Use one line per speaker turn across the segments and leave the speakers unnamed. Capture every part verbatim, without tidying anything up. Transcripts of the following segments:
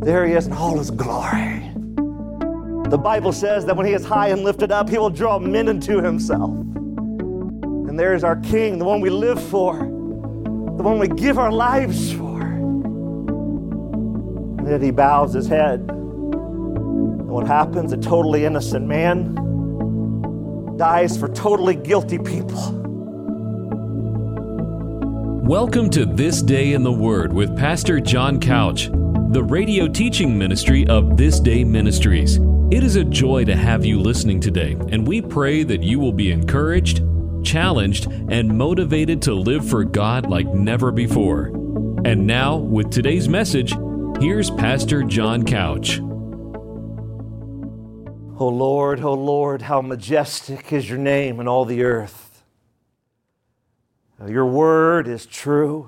there he is in all his glory. The Bible says that when he is high and lifted up, he will draw men unto himself. And there is our King, the one we live for, the one we give our lives for. And yet he bows his head. And what happens? A totally innocent man dies for totally guilty people.
Welcome to This Day in the Word with Pastor John Couch, the radio teaching ministry of This Day Ministries. It is a joy to have you listening today, and we pray that you will be encouraged, challenged, and motivated to live for God like never before. And now, with today's message, here's Pastor John Couch.
O Lord, O Lord, how majestic is your name in all the earth. Your word is true.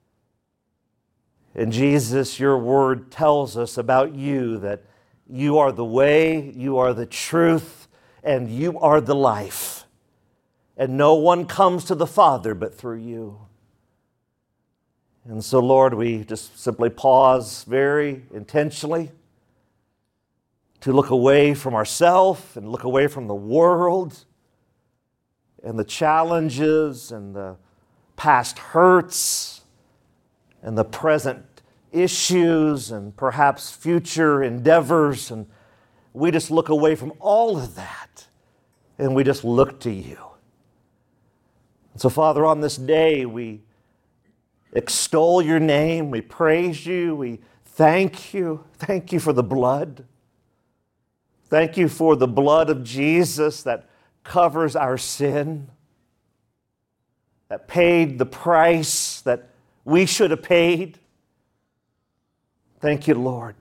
And Jesus, your word tells us about you that you are the way, you are the truth, and you are the life. And no one comes to the Father but through you. And so, Lord, we just simply pause very intentionally to look away from ourselves and look away from the world and the challenges and the past hurts and the present issues and perhaps future endeavors. And we just look away from all of that and we just look to you. And so, Father, on this day, we extol your name, we praise you, we thank you. Thank you for the blood. Thank you for the blood of Jesus that covers our sin, that paid the price that we should have paid. Thank you, Lord.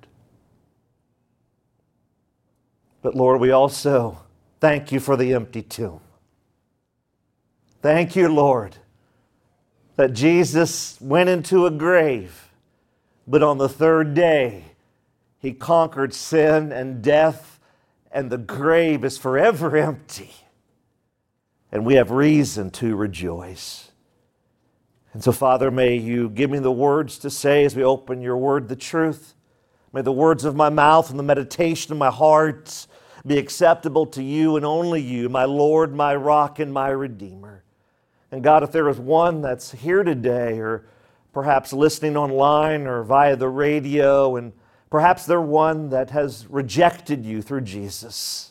But Lord, we also thank you for the empty tomb. Thank you, Lord, that Jesus went into a grave, but on the third day, he conquered sin and death, and the grave is forever empty. And we have reason to rejoice. And so, Father, may you give me the words to say as we open your word, the truth. May the words of my mouth and the meditation of my heart be acceptable to you and only you, my Lord, my rock, and my Redeemer. And God, if there is one that's here today or perhaps listening online or via the radio, and perhaps they're one that has rejected you through Jesus,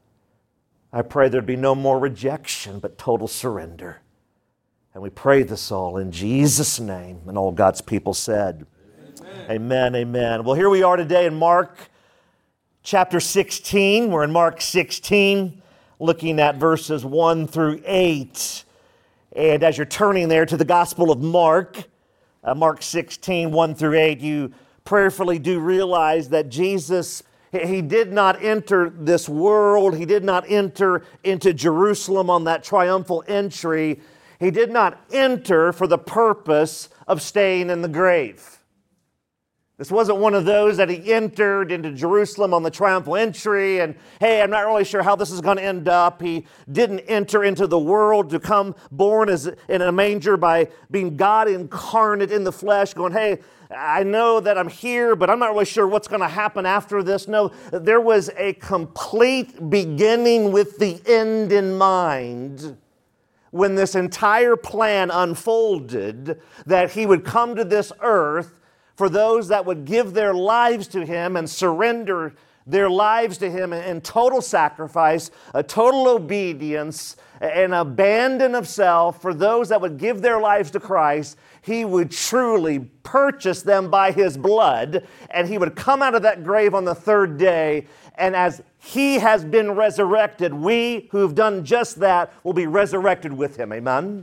I pray there'd be no more rejection, but total surrender. And we pray this all in Jesus' name. And all God's people said, Amen, amen. Amen. Well, here we are today in Mark chapter sixteen. We're in Mark sixteen, looking at verses one through eight. And as you're turning there to the Gospel of Mark, uh, Mark sixteen, one through eight, you prayerfully do realize that Jesus, He did not enter this world. He did not enter into Jerusalem on that triumphal entry. He did not enter for the purpose of staying in the grave. This wasn't one of those that he entered into Jerusalem on the triumphal entry and, hey, I'm not really sure how this is going to end up. He didn't enter into the world to come born as in a manger by being God incarnate in the flesh, going, hey, I know that I'm here, but I'm not really sure what's going to happen after this. No, there was a complete beginning with the end in mind when this entire plan unfolded, that he would come to this earth for those that would give their lives to him and surrender their lives to him in total sacrifice, a total obedience, an abandon of self. For those that would give their lives to Christ, he would truly purchase them by his blood, and he would come out of that grave on the third day. And as he has been resurrected, we who've done just that will be resurrected with him. Amen?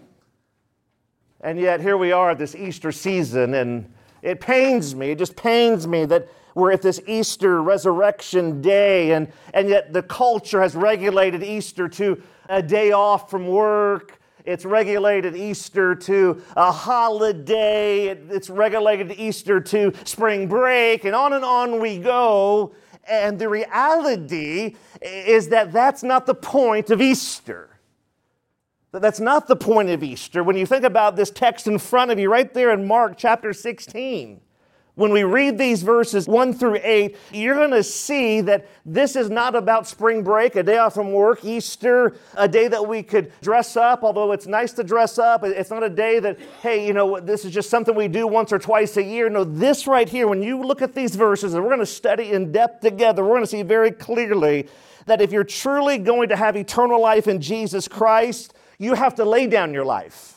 And yet here we are at this Easter season, and it pains me, it just pains me that we're at this Easter resurrection day, and, and yet the culture has regulated Easter to a day off from work. It's regulated Easter to a holiday. It's regulated Easter to spring break, and on and on we go. And the reality is that that's not the point of Easter. That's not the point of Easter. When you think about this text in front of you, right there in Mark chapter sixteen, When we read these verses one through eight, you're going to see that this is not about spring break, a day off from work, Easter, a day that we could dress up, although it's nice to dress up. It's not a day that, hey, you know, this is just something we do once or twice a year. No, this right here, when you look at these verses, and we're going to study in depth together, we're going to see very clearly that if you're truly going to have eternal life in Jesus Christ, you have to lay down your life.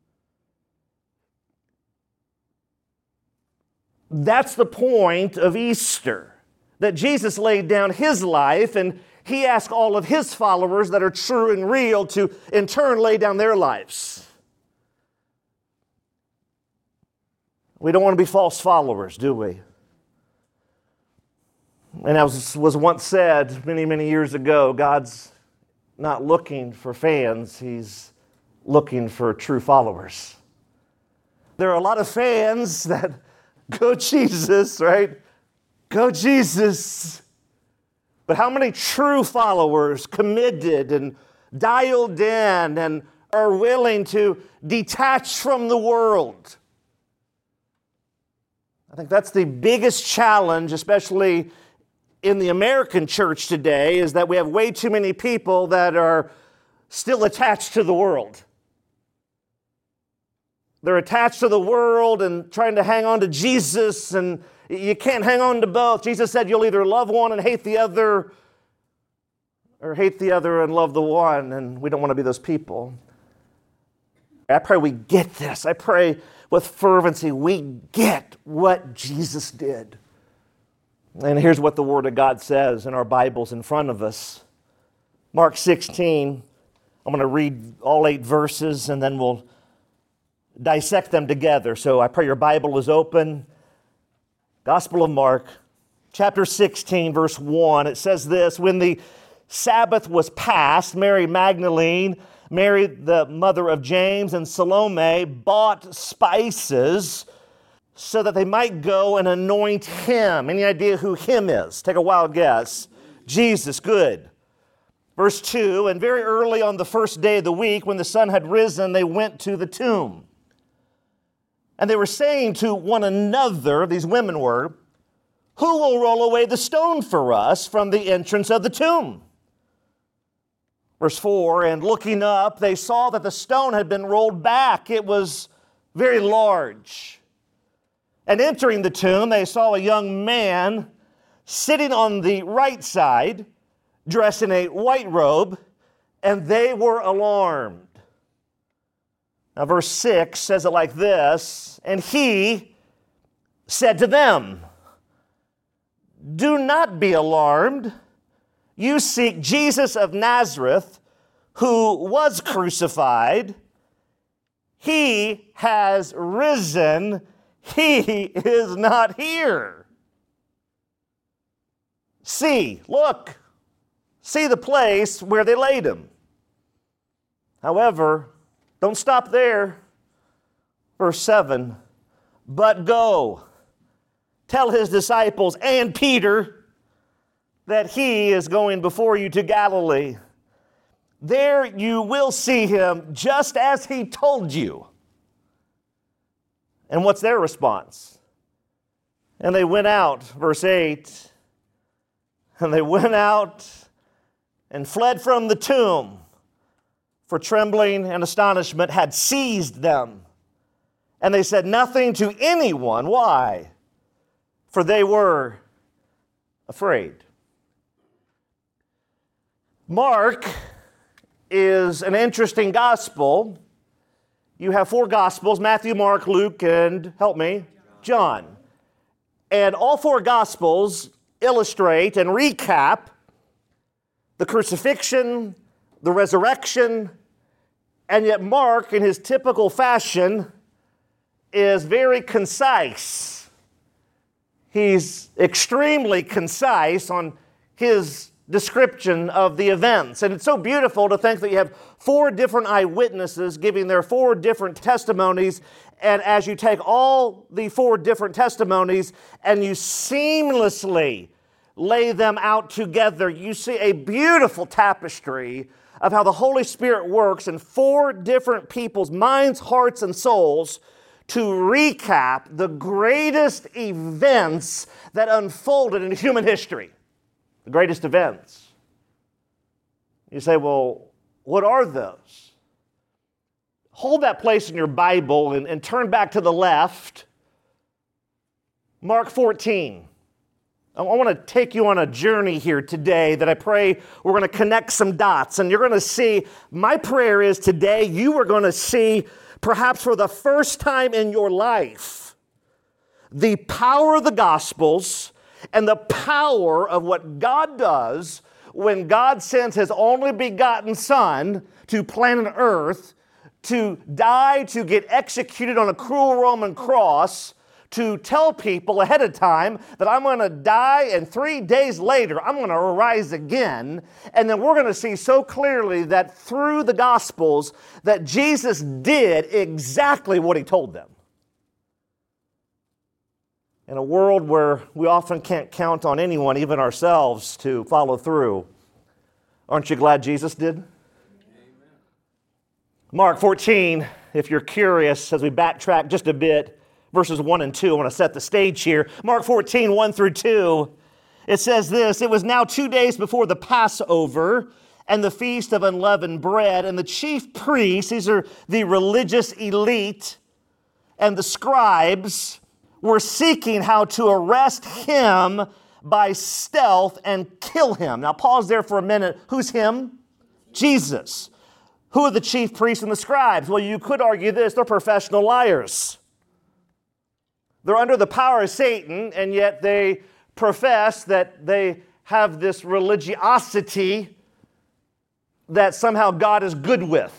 That's the point of Easter, that Jesus laid down his life and he asked all of his followers that are true and real to in turn lay down their lives. We don't want to be false followers, do we? And as was once said many, many years ago, God's not looking for fans, he's looking for true followers. There are a lot of fans that go Jesus, right? Go Jesus. But how many true followers, committed and dialed in and are willing to detach from the world? I think that's the biggest challenge, especially in the American church today, is that we have way too many people that are still attached to the world. They're attached to the world and trying to hang on to Jesus, and you can't hang on to both. Jesus said you'll either love one and hate the other, or hate the other and love the one, and we don't want to be those people. I pray we get this. I pray with fervency we get what Jesus did. And here's what the Word of God says in our Bibles in front of us. Mark sixteen, I'm going to read all eight verses, and then we'll dissect them together. So I pray your Bible is open. Gospel of Mark, chapter sixteen, verse one. It says this: when the Sabbath was past, Mary Magdalene, Mary the mother of James, and Salome bought spices so that they might go and anoint him. Any idea who him is? Take a wild guess. Jesus, good. Verse two, and very early on the first day of the week, when the sun had risen, they went to the tomb. And they were saying to one another, these women were, who will roll away the stone for us from the entrance of the tomb? Verse four, and looking up, they saw that the stone had been rolled back. It was very large. And entering the tomb, they saw a young man sitting on the right side, dressed in a white robe, and they were alarmed. Now, verse six says it like this: and he said to them, do not be alarmed. You seek Jesus of Nazareth, who was crucified. He has risen. He is not here. See, look, see the place where they laid him. However, don't stop there. Verse seven, but go, tell his disciples and Peter that he is going before you to Galilee. There you will see him just as he told you. And what's their response? And they went out, verse eight, and they went out and fled from the tomb, for trembling and astonishment had seized them. And they said nothing to anyone. Why? For they were afraid. Mark is an interesting gospel. You have four gospels: Matthew, Mark, Luke, and, help me, John. And all four gospels illustrate and recap the crucifixion, the resurrection, and yet Mark, in his typical fashion, is very concise. He's extremely concise on his description of the events. And it's so beautiful to think that you have four different eyewitnesses giving their four different testimonies, and as you take all the four different testimonies and you seamlessly lay them out together, you see a beautiful tapestry of how the Holy Spirit works in four different people's minds, hearts, and souls to recap the greatest events that unfolded in human history. The greatest events. You say, well, what are those? Hold that place in your Bible and, and turn back to the left. Mark fourteen. I want to take you on a journey here today that I pray we're going to connect some dots. And you're going to see, my prayer is today you are going to see, perhaps for the first time in your life, the power of the Gospels and the power of what God does when God sends His only begotten Son to planet Earth to die, to get executed on a cruel Roman cross, to tell people ahead of time that I'm going to die and three days later I'm going to arise again. And then we're going to see so clearly that through the Gospels that Jesus did exactly what He told them. In a world where we often can't count on anyone, even ourselves, to follow through, aren't you glad Jesus did? Amen. Mark fourteen, if you're curious, as we backtrack just a bit, verses one and two, I want to set the stage here. Mark fourteen, one through two, it says this: "It was now two days before the Passover and the Feast of Unleavened Bread, and the chief priests," these are the religious elite, "and the scribes were seeking how to arrest Him by stealth and kill Him." Now pause there for a minute. Who's Him? Jesus. Who are the chief priests and the scribes? Well, you could argue this: they're professional liars. They're under the power of Satan, and yet they profess that they have this religiosity that somehow God is good with.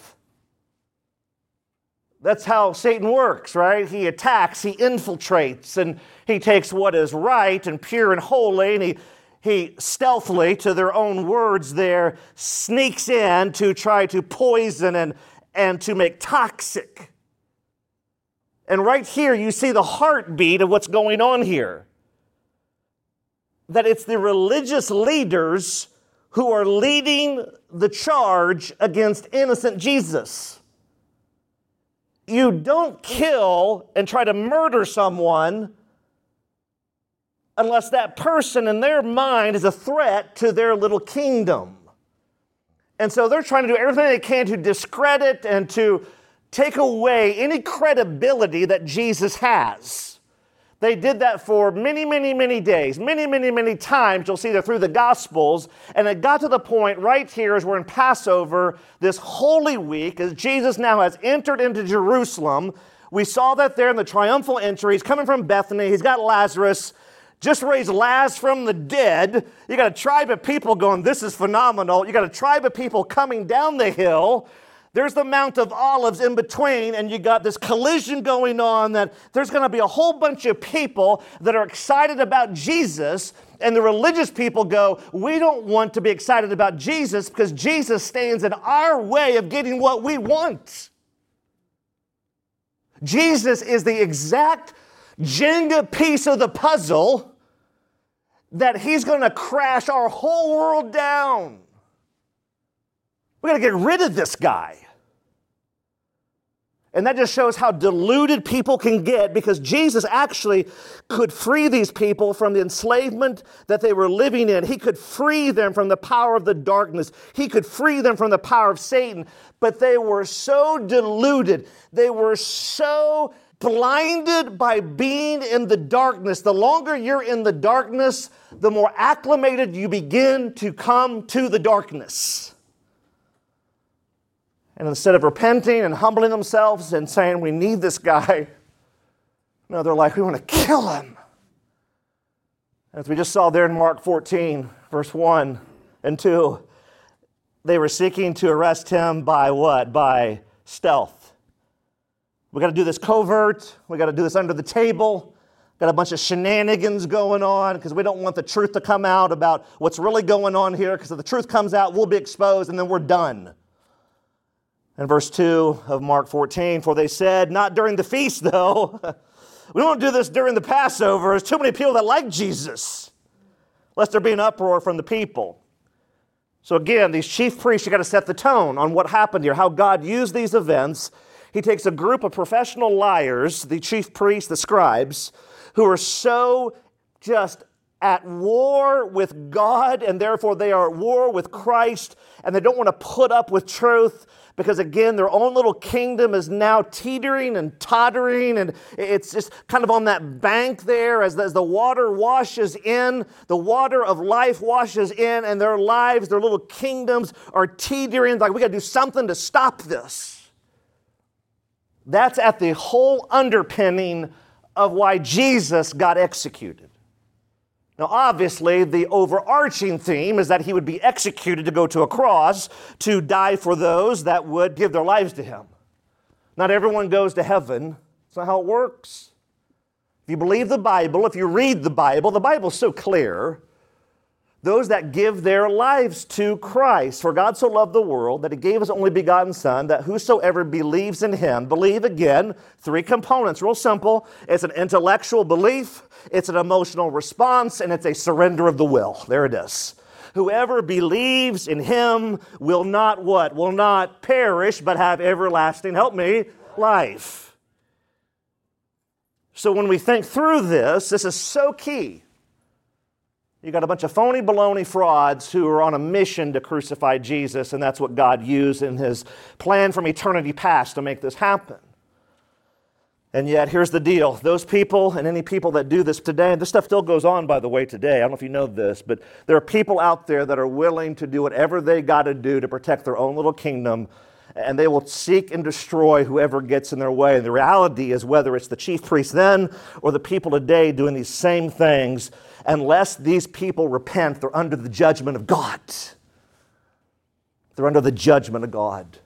That's how Satan works, right? He attacks, he infiltrates, and he takes what is right and pure and holy, and he, he stealthily, to their own words there, sneaks in to try to poison and, and to make toxic. And right here, you see the heartbeat of what's going on here. That it's the religious leaders who are leading the charge against innocent Jesus. You don't kill and try to murder someone unless that person in their mind is a threat to their little kingdom. And so they're trying to do everything they can to discredit and to take away any credibility that Jesus has. They did that for many, many, many days, many, many, many times. You'll see that through the Gospels. And it got to the point right here as we're in Passover, this Holy Week, as Jesus now has entered into Jerusalem. We saw that there in the triumphal entry. He's coming from Bethany. He's got Lazarus, just raised Lazarus from the dead. You got a tribe of people going, this is phenomenal. You got a tribe of people coming down the hill. There's the Mount of Olives in between, and you got this collision going on that there's going to be a whole bunch of people that are excited about Jesus, and the religious people go, we don't want to be excited about Jesus because Jesus stands in our way of getting what we want. Jesus is the exact Jenga piece of the puzzle that He's going to crash our whole world down. We got to get rid of this guy. And that just shows how deluded people can get, because Jesus actually could free these people from the enslavement that they were living in. He could free them from the power of the darkness. He could free them from the power of Satan. But they were so deluded. They were so blinded by being in the darkness. The longer you're in the darkness, the more acclimated you begin to come to the darkness. And instead of repenting and humbling themselves and saying, we need this guy, no, they're like, we want to kill him. As we just saw there in Mark fourteen, verse one and two, they were seeking to arrest him by what? By stealth. We got to do this covert. We got to do this under the table. Got a bunch of shenanigans going on because we don't want the truth to come out about what's really going on here, because if the truth comes out, we'll be exposed and then we're done. And verse two of Mark fourteen, for they said, not during the feast though. We don't do this during the Passover. There's too many people that like Jesus, lest there be an uproar from the people. So again, these chief priests, you got to set the tone on what happened here, how God used these events. He takes a group of professional liars, the chief priests, the scribes, who are so just at war with God, and therefore they are at war with Christ, and they don't want to put up with truth because, again, their own little kingdom is now teetering and tottering, and it's just kind of on that bank there as the, as the water washes in, the water of life washes in, and their lives, their little kingdoms are teetering. Like, we got to do something to stop this. That's at the whole underpinning of why Jesus got executed. Now, obviously, the overarching theme is that he would be executed to go to a cross to die for those that would give their lives to him. Not everyone goes to heaven. That's not how it works. If you believe the Bible, if you read the Bible, the Bible's so clear. Those that give their lives to Christ. For God so loved the world that he gave his only begotten Son, that whosoever believes in him, believe again, three components, real simple. It's an intellectual belief, it's an emotional response, and it's a surrender of the will. There it is. Whoever believes in him will not what? Will not perish, but have everlasting, help me, life. So when we think through this, this is so key. You got a bunch of phony baloney frauds who are on a mission to crucify Jesus, and that's what God used in his plan from eternity past to make this happen. And yet, here's the deal. Those people and any people that do this today, and this stuff still goes on, by the way, today. I don't know if you know this, but there are people out there that are willing to do whatever they got to do to protect their own little kingdom, and they will seek and destroy whoever gets in their way. And the reality is, whether it's the chief priests then or the people today doing these same things, unless these people repent, they're under the judgment of God. They're under the judgment of God.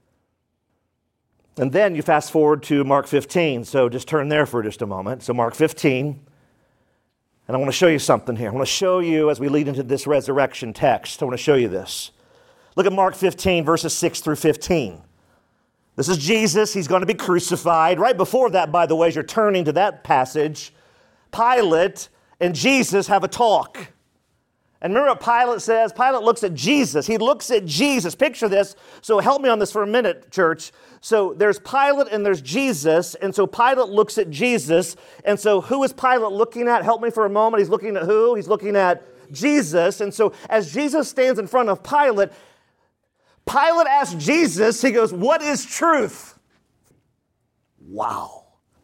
And then you fast forward to Mark fifteen. So just turn there for just a moment. So Mark fifteen. And I want to show you something here. I want to show you, as we lead into this resurrection text, I want to show you this. Look at Mark fifteen, verses six through fifteen. This is Jesus. He's going to be crucified. Right before that, by the way, as you're turning to that passage, Pilate and Jesus have a talk. And remember what Pilate says? Pilate looks at Jesus. He looks at Jesus. Picture this. So help me on this for a minute, church. So there's Pilate and there's Jesus. And so Pilate looks at Jesus. And so who is Pilate looking at? Help me for a moment. He's looking at who? He's looking at Jesus. And so as Jesus stands in front of Pilate, Pilate asks Jesus, he goes, "What is truth?" Wow.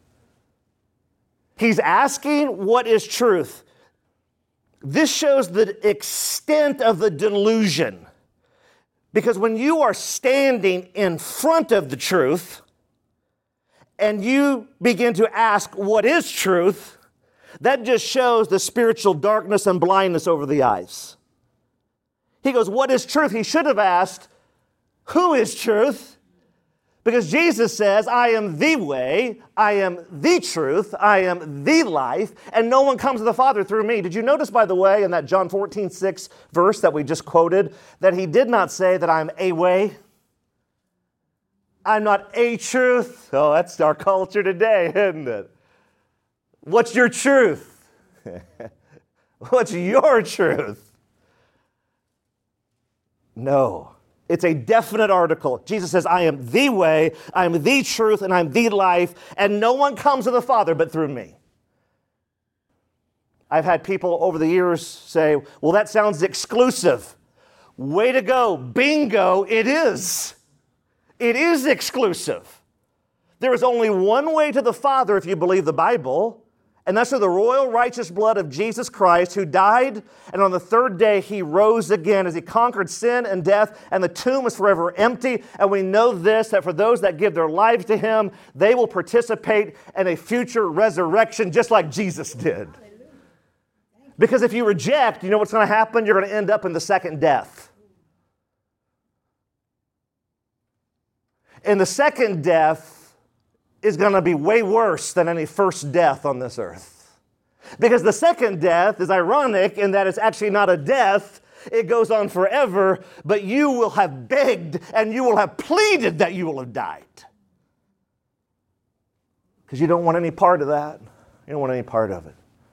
He's asking, what is truth? This shows the extent of the delusion. Because when you are standing in front of the truth and you begin to ask, what is truth? That just shows the spiritual darkness and blindness over the eyes. He goes, what is truth? He should have asked, who is truth? Because Jesus says, I am the way, I am the truth, I am the life, and no one comes to the Father through me. Did you notice, by the way, in that John fourteen six verse that we just quoted, that he did not say that I'm a way? I'm not a truth. Oh, that's our culture today, isn't it? What's your truth? What's your truth? No. It's a definite article. Jesus says, I am the way, I am the truth, and I'm the life, and no one comes to the Father but through me. I've had people over the years say, well, that sounds exclusive. Way to go. Bingo, it is. It is exclusive. There is only one way to the Father if you believe the Bible, and that's through the royal righteous blood of Jesus Christ, who died, and on the third day he rose again as he conquered sin and death, and the tomb is forever empty. And we know this, that for those that give their lives to him, they will participate in a future resurrection just like Jesus did. Because if you reject, you know what's going to happen? You're going to end up in the second death. And the second death is going to be way worse than any first death on this earth. Because the second death is ironic in that it's actually not a death. It goes on forever, but you will have begged and you will have pleaded that you will have died. Because you don't want any part of that. You don't want any part of it.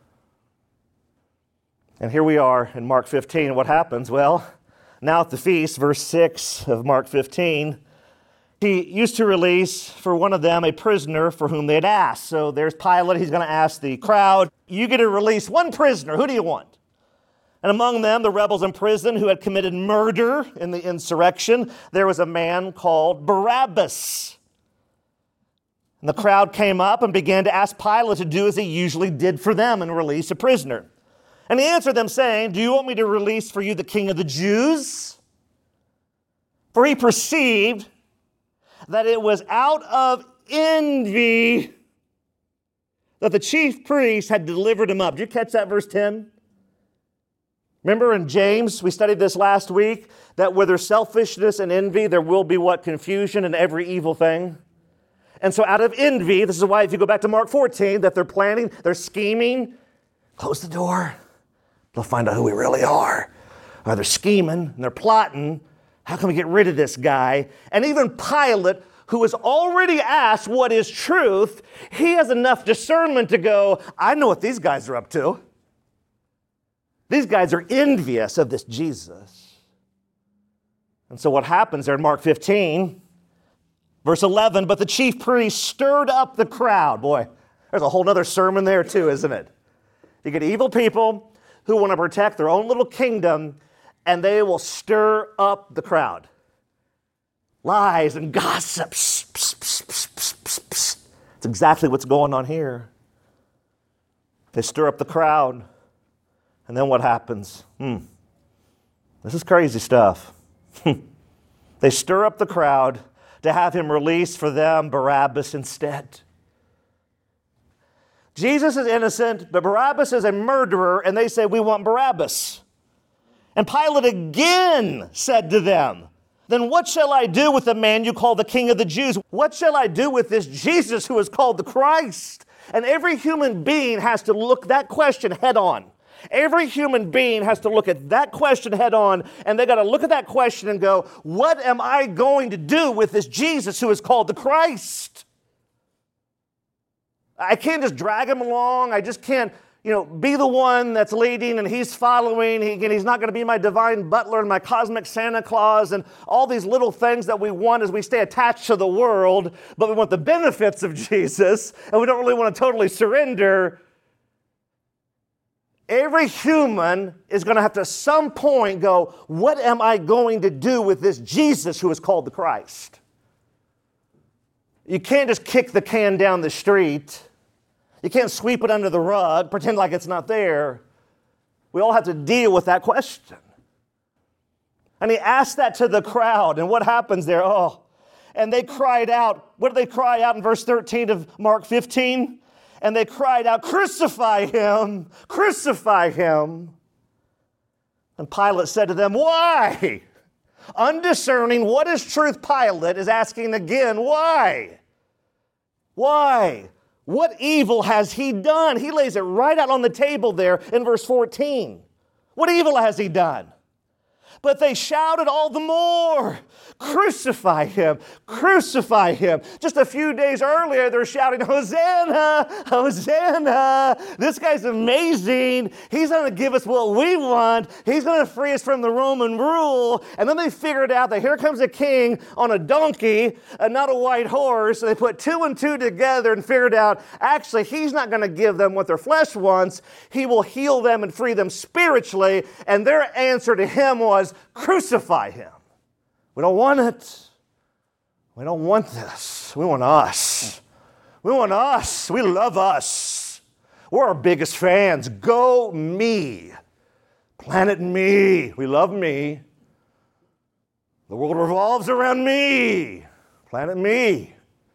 And here we are in Mark fifteen. What happens? Well, now at the feast, verse six of Mark fifteen, he used to release for one of them a prisoner for whom they had asked. So there's Pilate. He's going to ask the crowd, you get to release one prisoner. Who do you want? And among them, the rebels in prison who had committed murder in the insurrection, there was a man called Barabbas. And the crowd came up and began to ask Pilate to do as he usually did for them and release a prisoner. And he answered them saying, do you want me to release for you the king of the Jews? For he perceived that it was out of envy that the chief priest had delivered him up. Did you catch that verse ten? Remember in James, we studied this last week, that where there's selfishness and envy, there will be what? Confusion and every evil thing. And so out of envy, this is why if you go back to Mark fourteen, that they're planning, they're scheming, close the door, they'll find out who we really are. Or they're scheming and they're plotting. How can we get rid of this guy? And even Pilate, who has already asked what is truth, he has enough discernment to go, I know what these guys are up to. These guys are envious of this Jesus. And so what happens there in Mark fifteen, verse eleven, but the chief priest stirred up the crowd. Boy, there's a whole other sermon there too, isn't it? You get evil people who want to protect their own little kingdom, and they will stir up the crowd. Lies and gossips. Psst, psst, psst, psst, psst, psst. That's exactly what's going on here. They stir up the crowd. And then what happens? Hmm. This is crazy stuff. They stir up the crowd to have him release for them Barabbas instead. Jesus is innocent, but Barabbas is a murderer, and they say, we want Barabbas. And Pilate again said to them, then what shall I do with the man you call the King of the Jews? What shall I do with this Jesus who is called the Christ? And every human being has to look that question head on. Every human being has to look at that question head on, and they got to look at that question and go, what am I going to do with this Jesus who is called the Christ? I can't just drag him along. I just can't, you know, be the one that's leading and he's following. He, and he's not going to be my divine butler and my cosmic Santa Claus and all these little things that we want as we stay attached to the world, but we want the benefits of Jesus, and we don't really want to totally surrender. Every human is going to have to at some point go, what am I going to do with this Jesus who is called the Christ? You can't just kick the can down the street. You can't sweep it under the rug, pretend like it's not there. We all have to deal with that question. And he asked that to the crowd, and what happens there? Oh, and they cried out. What did they cry out in verse thirteen of Mark fifteen? And they cried out, crucify him, crucify him. And Pilate said to them, why? Undiscerning what is truth, Pilate is asking again, why? Why? What evil has he done? He lays it right out on the table there in verse fourteen. What evil has he done? But they shouted all the more, crucify him, crucify him. Just a few days earlier, they're shouting, Hosanna, Hosanna. This guy's amazing. He's going to give us what we want. He's going to free us from the Roman rule. And then they figured out that here comes a king on a donkey and not a white horse. So they put two and two together and figured out, actually, he's not going to give them what their flesh wants. He will heal them and free them spiritually. And their answer to him was, crucify him. We don't want it. We don't want this. We want us. We want us. We love us. We're our biggest fans. Go me. Planet me. We love me. The world revolves around me. Planet me.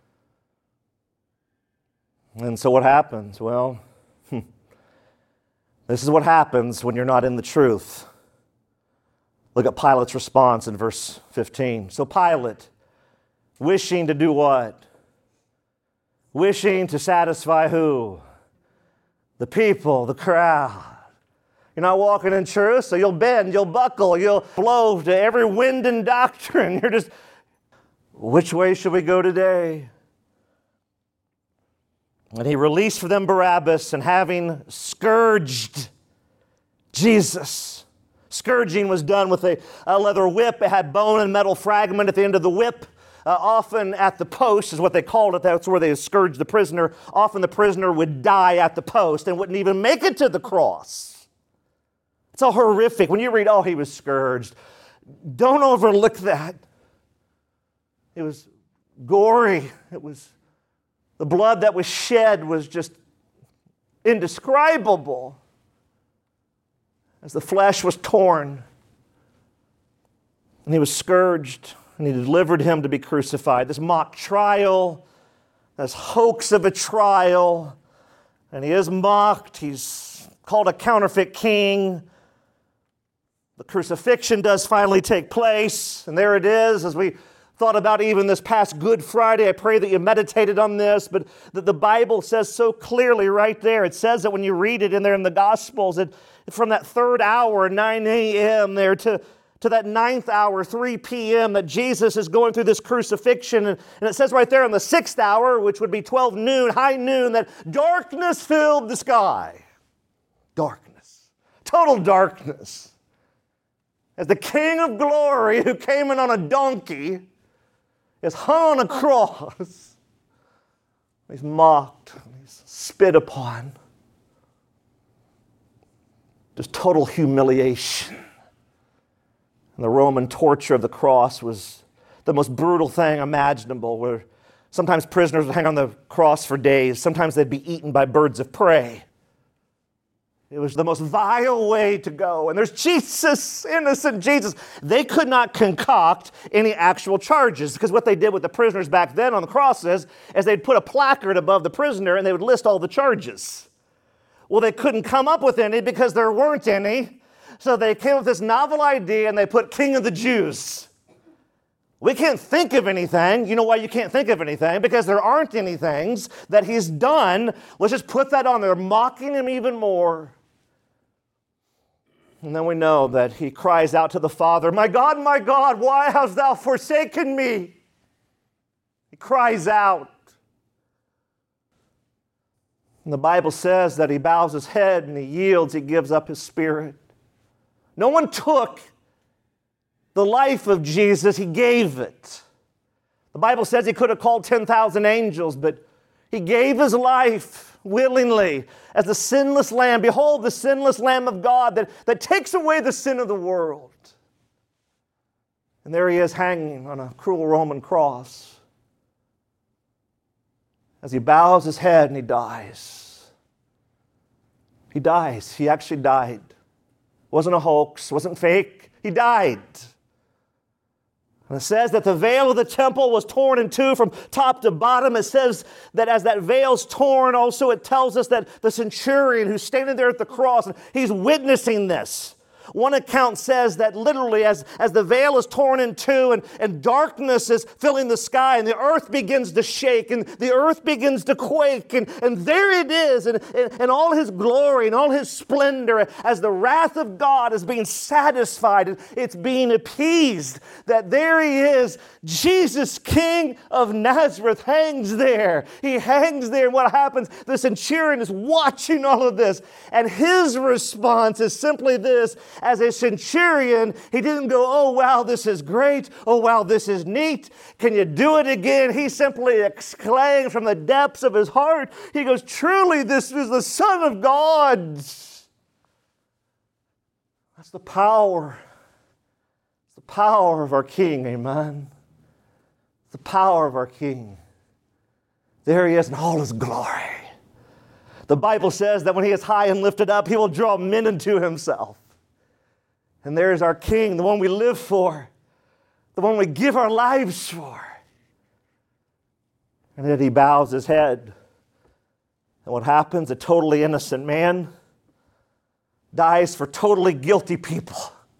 And so what happens? Well, this is what happens when you're not in the truth. Look at Pilate's response in verse fifteen. So Pilate, wishing to do what? Wishing to satisfy who? The people, the crowd. You're not walking in truth, so you'll bend, you'll buckle, you'll blow to every wind and doctrine. You're just, which way should we go today? And he released for them Barabbas, and having scourged Jesus. Scourging was done with a, a leather whip. It had bone and metal fragment at the end of the whip. uh, often at the post is what they called it. That's where they scourged the prisoner. Often the prisoner would die at the post and wouldn't even make it to the cross. It's all horrific. When you read, oh, he was scourged, don't overlook that. It was gory. It was, the blood that was shed was just indescribable as the flesh was torn. And he was scourged, and he delivered him to be crucified. This mock trial, this hoax of a trial, and he is mocked. He's called a counterfeit king. The crucifixion does finally take place, and there it is. As we thought about even this past Good Friday, I pray that you meditated on this, but that the Bible says so clearly right there. It says that when you read it in there in the Gospels, that from that third hour, nine a.m. there to, to that ninth hour, three p.m., that Jesus is going through this crucifixion. And, and it says right there in the sixth hour, which would be twelve noon, high noon, that darkness filled the sky. Darkness. Total darkness. As the King of Glory, who came in on a donkey, is hung on a cross. He's mocked. He's spit upon. Just total humiliation. And the Roman torture of the cross was the most brutal thing imaginable, where sometimes prisoners would hang on the cross for days. Sometimes they'd be eaten by birds of prey. It was the most vile way to go. And there's Jesus, innocent Jesus. They could not concoct any actual charges, because what they did with the prisoners back then on the crosses is they'd put a placard above the prisoner and they would list all the charges. Well, they couldn't come up with any because there weren't any. So they came up with this novel idea and they put King of the Jews. We can't think of anything. You know why you can't think of anything? Because there aren't any things that he's done. Let's just put that on there, mocking him even more. And then we know that he cries out to the Father, "My God, my God, why hast thou forsaken me?" He cries out. And the Bible says that he bows his head and he yields, he gives up his spirit. No one took the life of Jesus, he gave it. The Bible says he could have called ten thousand angels, but he gave his life willingly as the sinless Lamb. Behold, the sinless Lamb of God that, that takes away the sin of the world. And there he is hanging on a cruel Roman cross as he bows his head and he dies. He dies. He actually died. It wasn't a hoax. It wasn't fake. He died. And it says that the veil of the temple was torn in two from top to bottom. It says that as that veil's torn, also it tells us that the centurion who's standing there at the cross, he's witnessing this. One account says that literally as, as the veil is torn in two and, and darkness is filling the sky and the earth begins to shake and the earth begins to quake and, and there it is and, and, and all his glory and all his splendor as the wrath of God is being satisfied and it's being appeased, that there he is, Jesus, King of Nazareth, hangs there. He hangs there, and what happens? The centurion is watching all of this, and his response is simply this. As a centurion, he didn't go, "Oh, wow, this is great. Oh, wow, this is neat. Can you do it again?" He simply exclaimed from the depths of his heart, he goes, "Truly, this is the Son of God." That's the power. It's the power of our King, amen. The power of our King. There he is in all his glory. The Bible says that when he is high and lifted up, he will draw men unto himself. And there is our King, the one we live for, the one we give our lives for. And then he bows his head. And what happens? A totally innocent man dies for totally guilty people.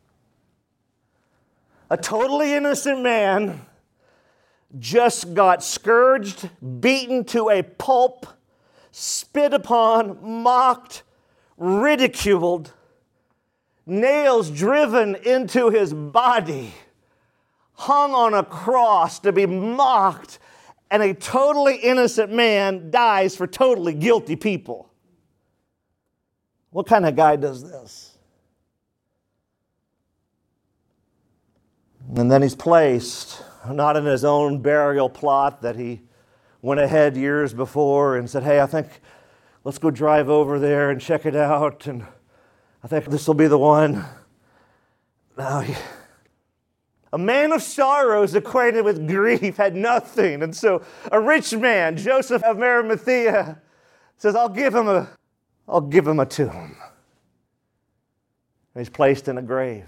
A totally innocent man just got scourged, beaten to a pulp, spit upon, mocked, ridiculed, nails driven into his body, hung on a cross to be mocked, and a totally innocent man dies for totally guilty people. What kind of guy does this? And then he's placed not in his own burial plot that he went ahead years before and said, hey, I think let's go drive over there and check it out, and I think this will be the one. No, he, a man of sorrows, acquainted with grief, had nothing. And so a rich man, Joseph of Arimathea, says, I'll give him a, I'll give him a tomb. And he's placed in a grave.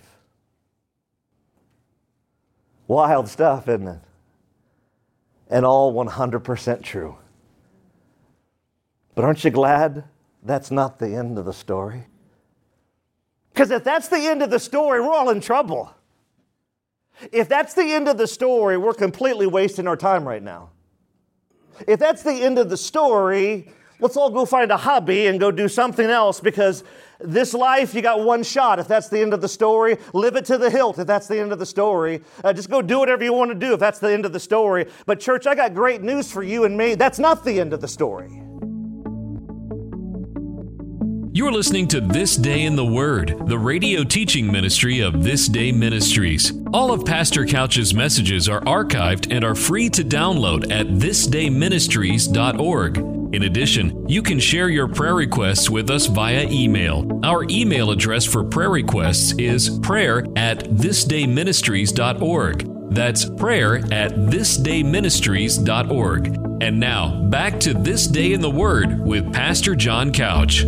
Wild stuff, isn't it? And all one hundred percent true. But aren't you glad that's not the end of the story? Because if that's the end of the story, we're all in trouble. If that's the end of the story, we're completely wasting our time right now. If that's the end of the story, let's all go find a hobby and go do something else, because this life, you got one shot. If that's the end of the story, live it to the hilt. If that's the end of the story, uh, just go do whatever you want to do if that's the end of the story. But church, I got great news for you and me. That's not the end of the story.
You're listening to This Day in the Word, the radio teaching ministry of This Day Ministries. All of Pastor Couch's messages are archived and are free to download at this day ministries dot org. In addition, you can share your prayer requests with us via email. Our email address for prayer requests is prayer at this day ministries dot org. That's prayer at this day ministries dot org. And now, back to This Day in the Word with Pastor John Couch.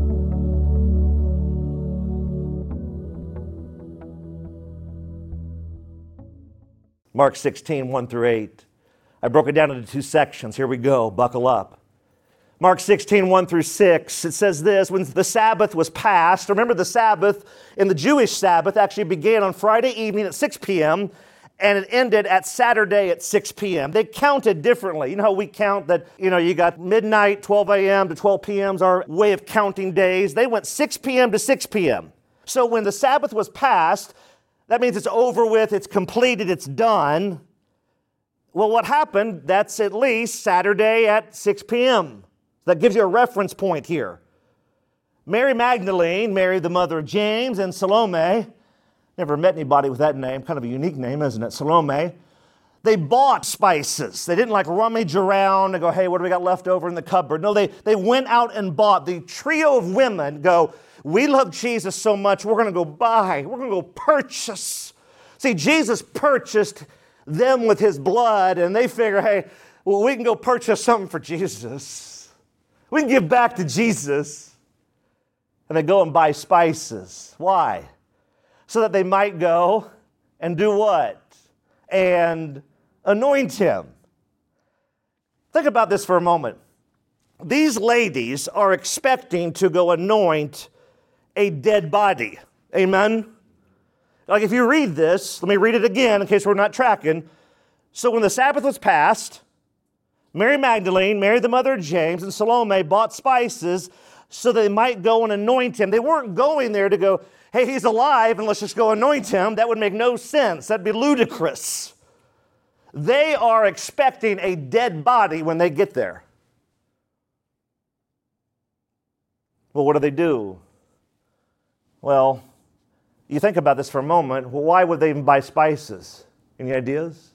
Mark sixteen, one through eight. I broke it down into two sections. Here we go. Buckle up. Mark sixteen, one through six. It says this: when the Sabbath was passed, remember the Sabbath in the Jewish Sabbath actually began on Friday evening at six p.m. and it ended at Saturday at six p.m. They counted differently. You know how we count that, you know, you got midnight, twelve a.m. to twelve p.m. is our way of counting days. They went six p.m. to six p.m. So when the Sabbath was passed, that means it's over with, it's completed, it's done. Well, what happened, that's at least Saturday at six p.m. That gives you a reference point here. Mary Magdalene, Mary the mother of James, and Salome, never met anybody with that name, kind of a unique name, isn't it? Salome. They bought spices. They didn't like rummage around and go, hey, what do we got left over in the cupboard? No, they, they went out and bought. The trio of women go, we love Jesus so much, we're going to go buy. We're going to go purchase. See, Jesus purchased them with his blood, and they figure, hey, well, we can go purchase something for Jesus. We can give back to Jesus. And they go and buy spices. Why? So that they might go and do what? And anoint him. Think about this for a moment. These ladies are expecting to go anoint a dead body. Amen? Like if you read this, let me read it again in case we're not tracking. So when the Sabbath was passed, Mary Magdalene, Mary the mother of James, and Salome bought spices so they might go and anoint him. They weren't going there to go, hey, he's alive and let's just go anoint him. That would make no sense. That'd be ludicrous. They are expecting a dead body when they get there. Well, what do they do? Well, you think about this for a moment. Well, why would they even buy spices? Any ideas?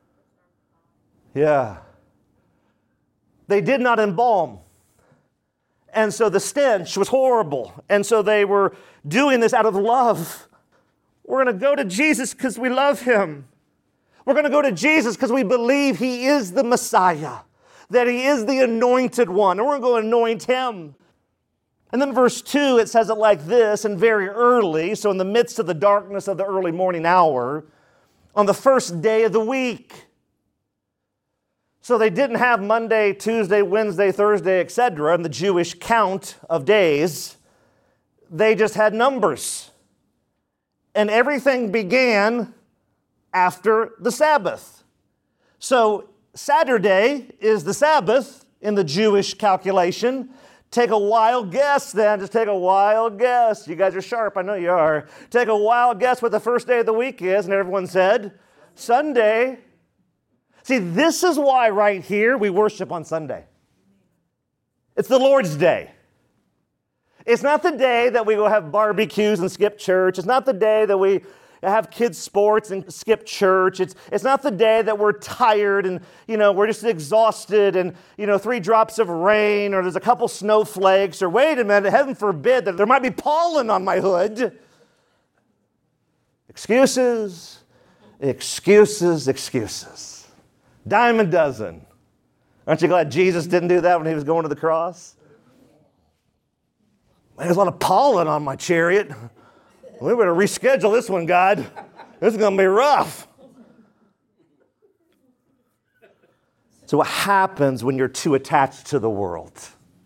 Yeah. They did not embalm. And so the stench was horrible. And so they were doing this out of love. We're going to go to Jesus because we love him. We're going to go to Jesus because we believe he is the Messiah, that he is the anointed one. And we're going to go anoint him. And then verse two, it says it like this, and very early, so in the midst of the darkness of the early morning hour, on the first day of the week. So they didn't have Monday, Tuesday, Wednesday, Thursday, et cetera, in the Jewish count of days. They just had numbers. And everything began after the Sabbath. So Saturday is the Sabbath in the Jewish calculation. Take a wild guess then. Just take a wild guess. You guys are sharp. I know you are. Take a wild guess what the first day of the week is. And everyone said, Sunday. See, this is why right here we worship on Sunday. It's the Lord's Day. It's not the day that we go have barbecues and skip church. It's not the day that we have kids' sports and skip church. It's, it's not the day that we're tired and, you know, we're just exhausted and, you know, three drops of rain or there's a couple snowflakes or wait a minute, heaven forbid that there might be pollen on my hood. Excuses, excuses, excuses. Dime a dozen. Aren't you glad Jesus didn't do that when he was going to the cross? There's a lot of pollen on my chariot. We better reschedule this one, God. This is going to be rough. So what happens when you're too attached to the world?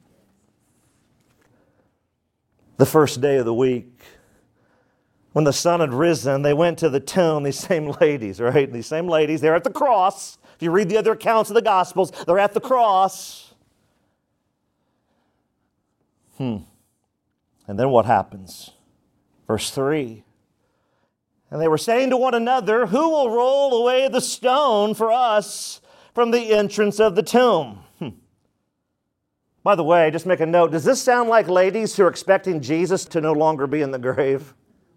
The first day of the week, when the sun had risen, they went to the tomb, these same ladies, right? These same ladies, they're at the cross. If you read the other accounts of the Gospels, they're at the cross. Hmm. And then what happens? Verse three. And they were saying to one another, who will roll away the stone for us from the entrance of the tomb? Hmm. By the way, just make a note, does this sound like ladies who are expecting Jesus to no longer be in the grave?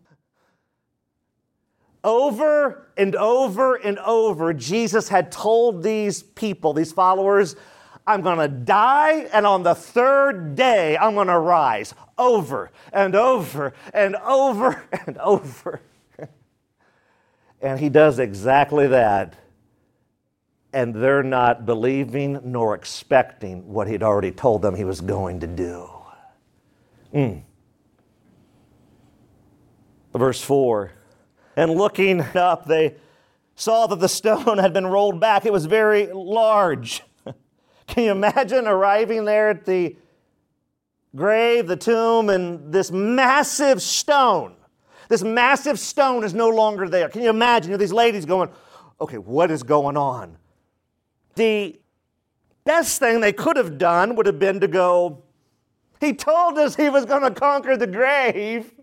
Over and over and over, Jesus had told these people, these followers, I'm going to die, and on the third day, I'm going to rise. Over and over and over and over. And he does exactly that. And they're not believing nor expecting what he'd already told them he was going to do. Mm. Verse four. And looking up, they saw that the stone had been rolled back. It was very large. Can you imagine arriving there at the grave, the tomb, and this massive stone? This massive stone is no longer there. Can you imagine? You know, these ladies going, okay, what is going on? The best thing they could have done would have been to go, he told us he was going to conquer the grave.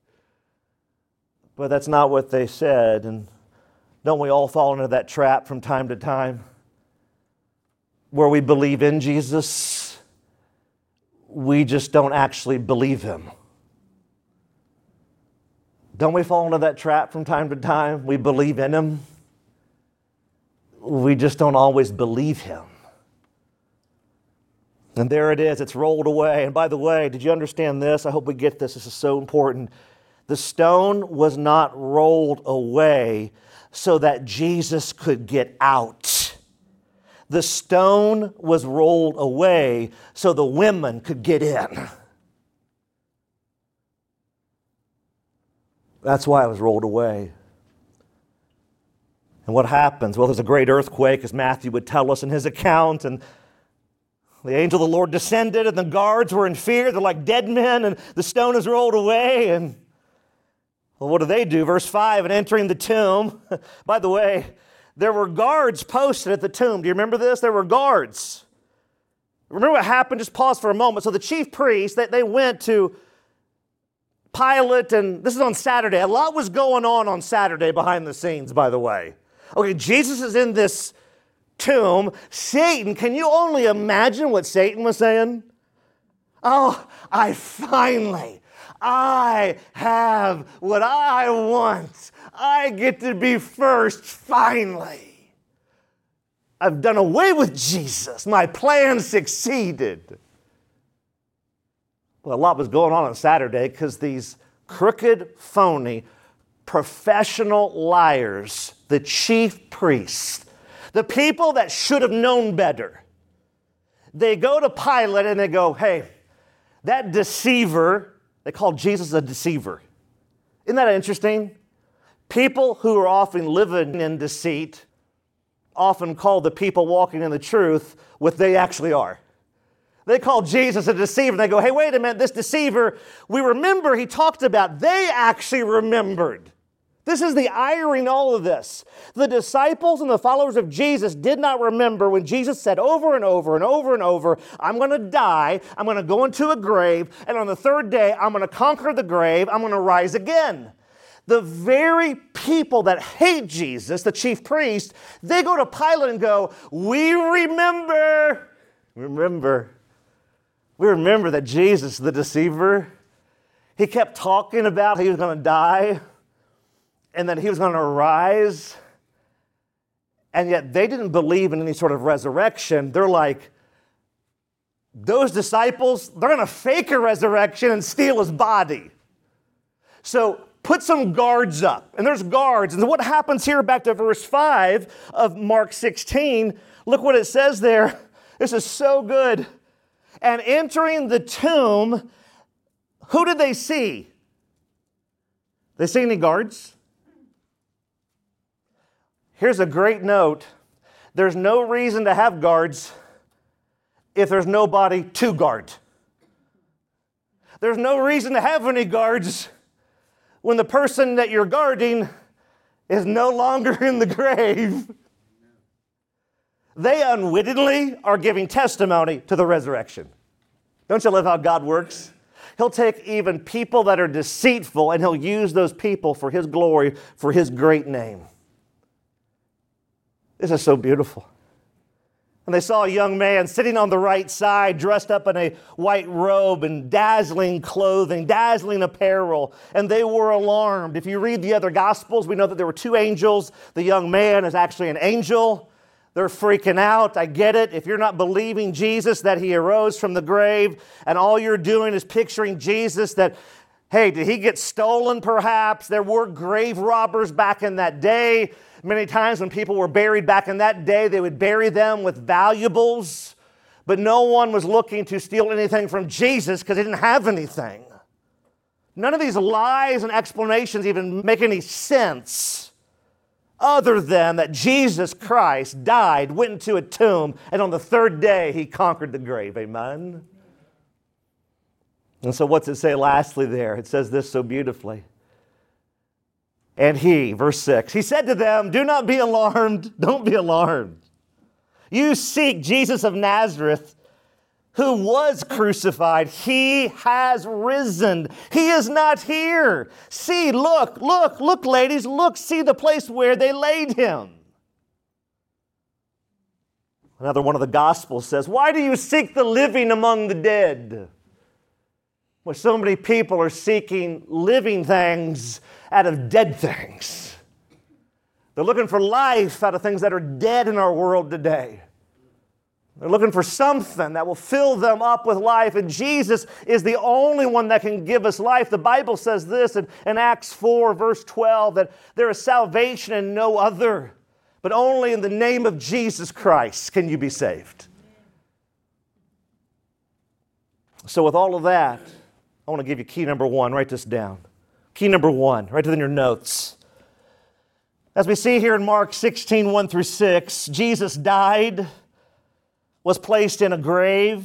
But that's not what they said. And don't we all fall into that trap from time to time? Where we believe in Jesus, we just don't actually believe him. Don't we fall into that trap from time to time? We believe in him. We just don't always believe him. And there it is, it's rolled away. And by the way, did you understand this? I hope we get this. This is so important. The stone was not rolled away so that Jesus could get out. The stone was rolled away so the women could get in. That's why it was rolled away. And what happens? Well, there's a great earthquake, as Matthew would tell us in his account, and the angel of the Lord descended, and the guards were in fear. They're like dead men, and the stone is rolled away. And well, what do they do? Verse five, and entering the tomb. By the way, there were guards posted at the tomb. Do you remember this? There were guards. Remember what happened? Just pause for a moment. So the chief priests, they, they went to Pilate, and this is on Saturday. A lot was going on on Saturday behind the scenes, by the way. Okay, Jesus is in this tomb. Satan, can you only imagine what Satan was saying? Oh, I finally, I have what I want. I get to be first, finally. I've done away with Jesus. My plan succeeded. Well, a lot was going on on Saturday because these crooked, phony, professional liars, the chief priests, the people that should have known better, they go to Pilate and they go, hey, that deceiver, they call Jesus a deceiver. Isn't that interesting? People who are often living in deceit often call the people walking in the truth what they actually are. They call Jesus a deceiver. They go, hey, wait a minute, this deceiver, we remember he talked about, they actually remembered. This is the irony in all of this. The disciples and the followers of Jesus did not remember when Jesus said over and over and over and over, I'm going to die, I'm going to go into a grave, and on the third day, I'm going to conquer the grave, I'm going to rise again. The very people that hate Jesus, the chief priest, they go to Pilate and go, we remember, remember, we remember that Jesus, the deceiver, he kept talking about how he was going to die. and that he was going to rise. And yet they didn't believe in any sort of resurrection. They're like, those disciples, they're going to fake a resurrection and steal his body. So put some guards up. And there's guards. And what happens here, back to verse five of Mark sixteen, look what it says there. This is so good. And entering the tomb, who did they see? They see any guards? Here's a great note. There's no reason to have guards if there's nobody to guard. There's no reason to have any guards when the person that you're guarding is no longer in the grave. They unwittingly are giving testimony to the resurrection. Don't you love how God works? He'll take even people that are deceitful and he'll use those people for his glory, for his great name. This is so beautiful. And they saw a young man sitting on the right side, dressed up in a white robe and dazzling clothing, dazzling apparel, and they were alarmed. If you read the other Gospels, we know that there were two angels. The young man is actually an angel. They're freaking out. I get it. If you're not believing Jesus, that he arose from the grave, and all you're doing is picturing Jesus that, hey, did he get stolen perhaps? There were grave robbers back in that day. Many times when people were buried back in that day, they would bury them with valuables. But no one was looking to steal anything from Jesus because he didn't have anything. None of these lies and explanations even make any sense other than that Jesus Christ died, went into a tomb, and on the third day he conquered the grave. Amen? And so what's it say lastly there? It says this so beautifully. And he, verse six, he said to them, do not be alarmed. Don't be alarmed. You seek Jesus of Nazareth, who was crucified. He has risen. He is not here. See, look, look, look, ladies, look, see the place where they laid him. Another one of the Gospels says, why do you seek the living among the dead? Well, so many people are seeking living things out of dead things. They're looking for life out of things that are dead in our world today. They're looking for something that will fill them up with life, and Jesus is the only one that can give us life. The Bible says this in, in Acts four, verse twelve, that there is salvation in no other, but only in the name of Jesus Christ can you be saved. So with all of that, I want to give you key number one. Write this down. Key number one. Write it in your notes. As we see here in Mark sixteen, one through six, Jesus died, was placed in a grave,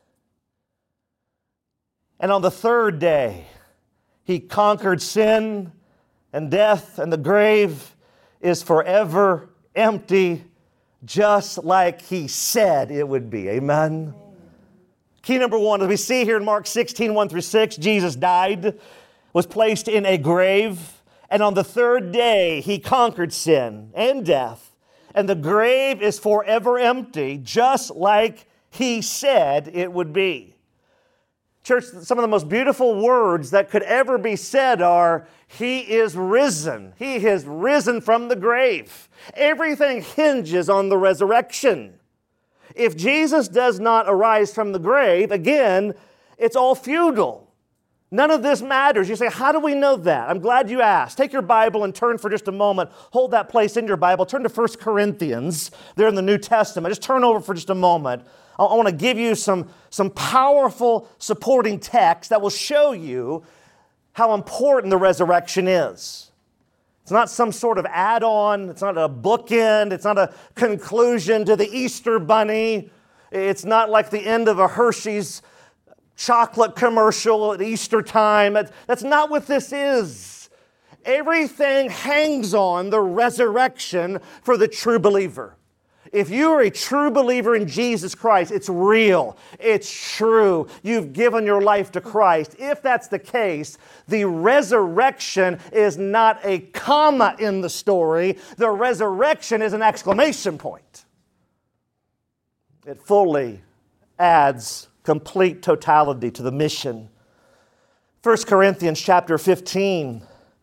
and on the third day, he conquered sin and death, and the grave is forever empty, just like he said it would be. Amen? Key number one, as we see here in Mark sixteen, one through six, Jesus died, was placed in a grave, and on the third day, he conquered sin and death, and the grave is forever empty, just like he said it would be. Church, some of the most beautiful words that could ever be said are, he is risen. He has risen from the grave. Everything hinges on the resurrection. If Jesus does not arise from the grave, again, it's all futile. None of this matters. You say, how do we know that? I'm glad you asked. Take your Bible and turn for just a moment. Hold that place in your Bible. Turn to First Corinthians. They're in the New Testament. Just turn over for just a moment. I want to give you some, some powerful supporting text that will show you how important the resurrection is. It's not some sort of add-on. It's not a bookend. It's not a conclusion to the Easter Bunny. It's not like the end of a Hershey's chocolate commercial at Easter time. That's not what this is. Everything hangs on the resurrection for the true believer. If you are a true believer in Jesus Christ, it's real. It's true. You've given your life to Christ. If that's the case, the resurrection is not a comma in the story. The resurrection is an exclamation point. It fully adds complete totality to the mission. First Corinthians chapter fifteen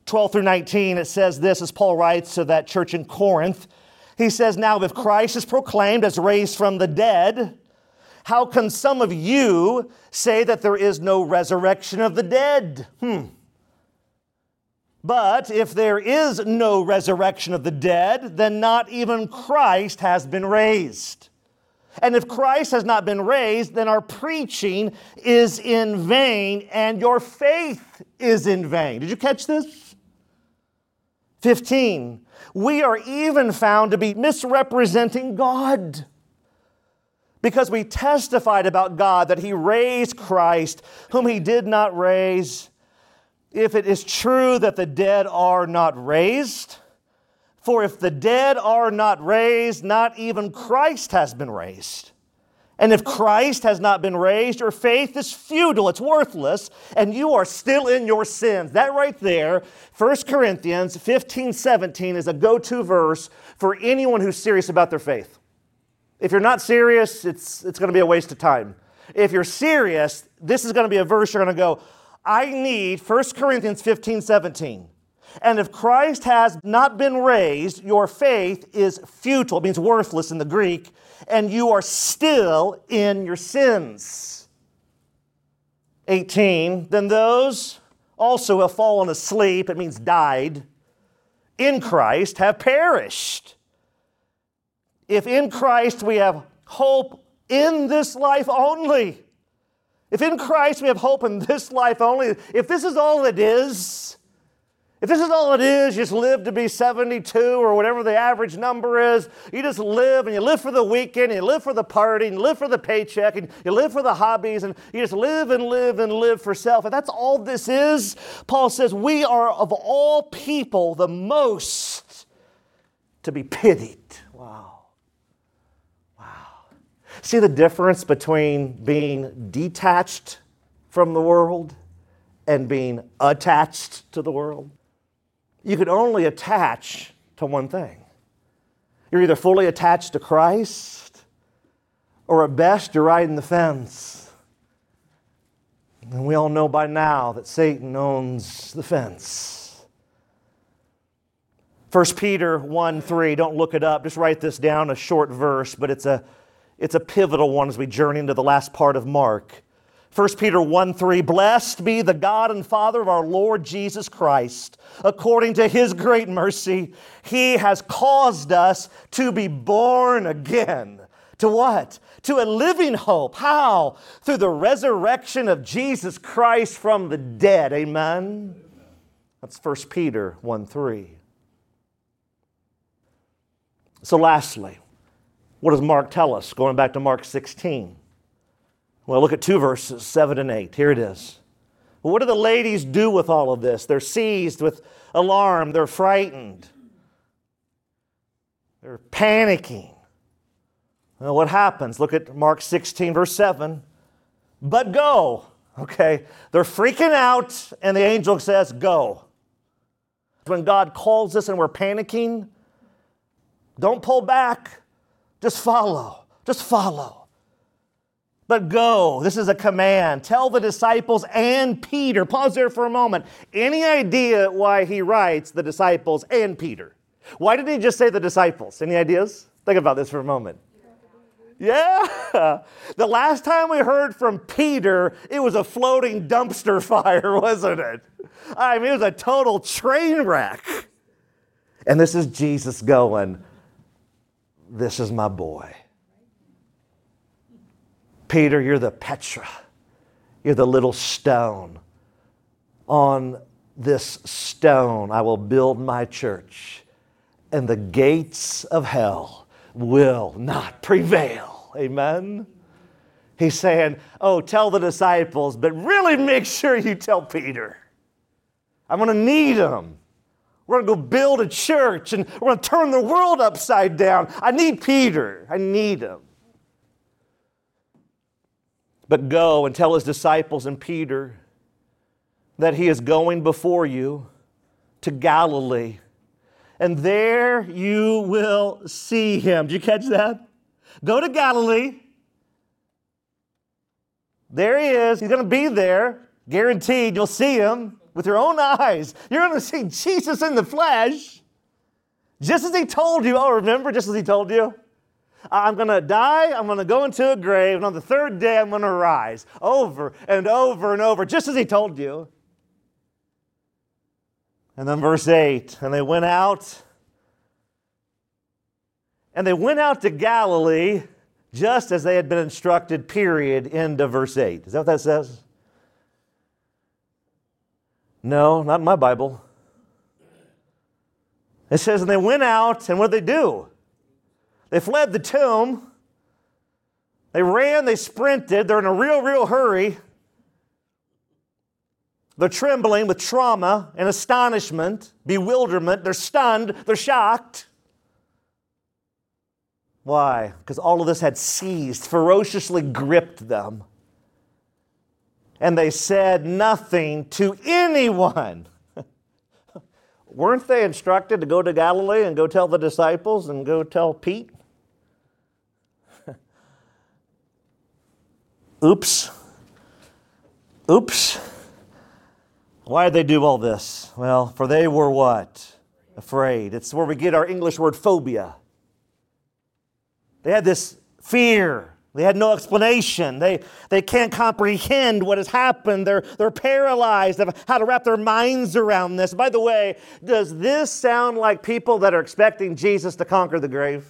twelve through nineteen, it says this as Paul writes to that church in Corinth. He says, now if Christ is proclaimed as raised from the dead, how can some of you say that there is no resurrection of the dead? Hmm. But if there is no resurrection of the dead, then not even Christ has been raised. And if Christ has not been raised, then our preaching is in vain and your faith is in vain. Did you catch this? fifteen. We are even found to be misrepresenting God, because we testified about God that He raised Christ, whom He did not raise. If it is true that the dead are not raised, for if the dead are not raised, not even Christ has been raised. And if Christ has not been raised, your faith is futile, it's worthless, and you are still in your sins. That right there, First Corinthians fifteen seventeen is a go-to verse for anyone who's serious about their faith. If you're not serious, it's, it's going to be a waste of time. If you're serious, this is going to be a verse you're going to go, I need First Corinthians fifteen seventeen. And if Christ has not been raised, your faith is futile. It means worthless in the Greek. And you are still in your sins. eighteen. Then those also who have fallen asleep, it means died, in Christ have perished. If in Christ we have hope in this life only, if in Christ we have hope in this life only, if this is all it is, if this is all it is, you just live to be seventy-two or whatever the average number is, you just live and you live for the weekend, and you live for the party, and you live for the paycheck, and you live for the hobbies, and you just live and live and live for self. If that's all this is, Paul says, we are of all people the most to be pitied. Wow. Wow. See the difference between being detached from the world and being attached to the world? You can only attach to one thing. You're either fully attached to Christ, or at best you're riding the fence. And we all know by now that Satan owns the fence. First Peter one three, don't look it up, just write this down, a short verse, but it's a, it's a pivotal one as we journey into the last part of Mark. First Peter one three, blessed be the God and Father of our Lord Jesus Christ. According to His great mercy, He has caused us to be born again. To what? To a living hope. How? Through the resurrection of Jesus Christ from the dead. Amen? That's First Peter one three. So lastly, what does Mark tell us? Going back to Mark sixteen. Well, look at two verses, seven and eight. Here it is. Well, what do the ladies do with all of this? They're seized with alarm. They're frightened. They're panicking. Well, what happens? Look at Mark sixteen, verse seven. But go. Okay, they're freaking out, and the angel says, go. When God calls us and we're panicking, don't pull back. Just follow. Just follow. But go. This is a command. Tell the disciples and Peter. Pause there for a moment. Any idea why he writes the disciples and Peter? Why did he just say the disciples? Any ideas? Think about this for a moment. Yeah. The last time we heard from Peter, it was a floating dumpster fire, wasn't it? I mean, it was a total train wreck. And this is Jesus going, this is my boy. Peter, you're the Petra. You're the little stone. On this stone I will build my church, and the gates of hell will not prevail. Amen? He's saying, oh, tell the disciples, but really make sure you tell Peter. I'm going to need him. We're going to go build a church, and we're going to turn the world upside down. I need Peter. I need him. But go and tell his disciples and Peter that he is going before you to Galilee. And there you will see him. Did you catch that? Go to Galilee. There he is. He's going to be there. Guaranteed you'll see him. with your own eyes. You're going to see Jesus in the flesh, just as he told you. Oh, remember, just as he told you? I'm going to die, I'm going to go into a grave, and on the third day I'm going to rise. Over and over and over, just as he told you. And then verse eight, and they went out, and they went out to Galilee, just as they had been instructed, period, end of verse eight. Is that what that says? No, not in my Bible. It says, and they went out, and what did they do? They fled the tomb. They ran, they sprinted. They're in a real, real hurry. They're trembling with trauma and astonishment, bewilderment. They're stunned. They're shocked. Why? Because all of this had seized, ferociously gripped them. And they said nothing to anyone. Weren't they instructed to go to Galilee and go tell the disciples and go tell Pete? Oops. Oops. Why did they do all this? Well, for they were what? Afraid. It's where we get our English word phobia. They had this fear. They had no explanation. They, they can't comprehend what has happened. They're, they're paralyzed of how to wrap their minds around this. By the way, does this sound like people that are expecting Jesus to conquer the grave?